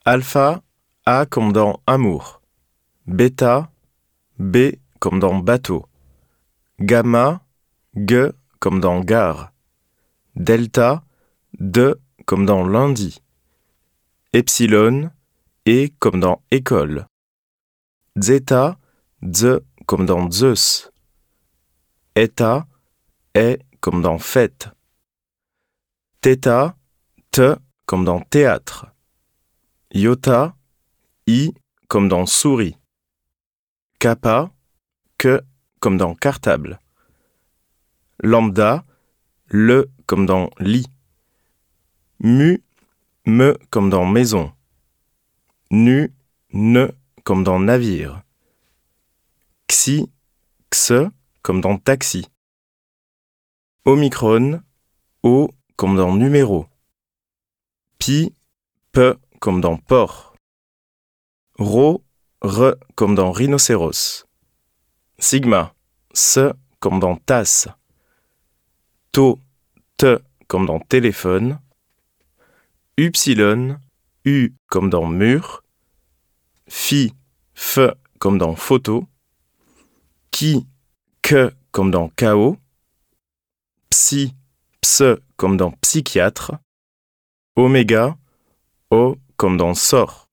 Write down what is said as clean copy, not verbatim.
Alpha, A comme dans amour. Bêta, B comme dans bateau. Gamma, G comme dans gare. Delta, D comme dans lundi. Epsilon, E comme dans école. Zeta, Z comme dans Zeus. Eta, E comme dans fête. Theta, T comme dans théâtre. Iota, I comme dans souris. Kappa, Q comme dans cartable. Lambda, le comme dans lit. Mu, me comme dans maison. Nu, ne comme dans navire. Xi, xe comme dans taxi. Omicron, O comme dans numéro. Pi, P comme dans porc. Rho, R comme dans rhinocéros. Sigma, S comme dans tasse. Tau, T comme dans téléphone. Upsilon, U comme dans mur. Phi, F comme dans photo. Qui, que comme dans chaos. Psi, ps comme dans psychiatre. Oméga, O comme dans sort.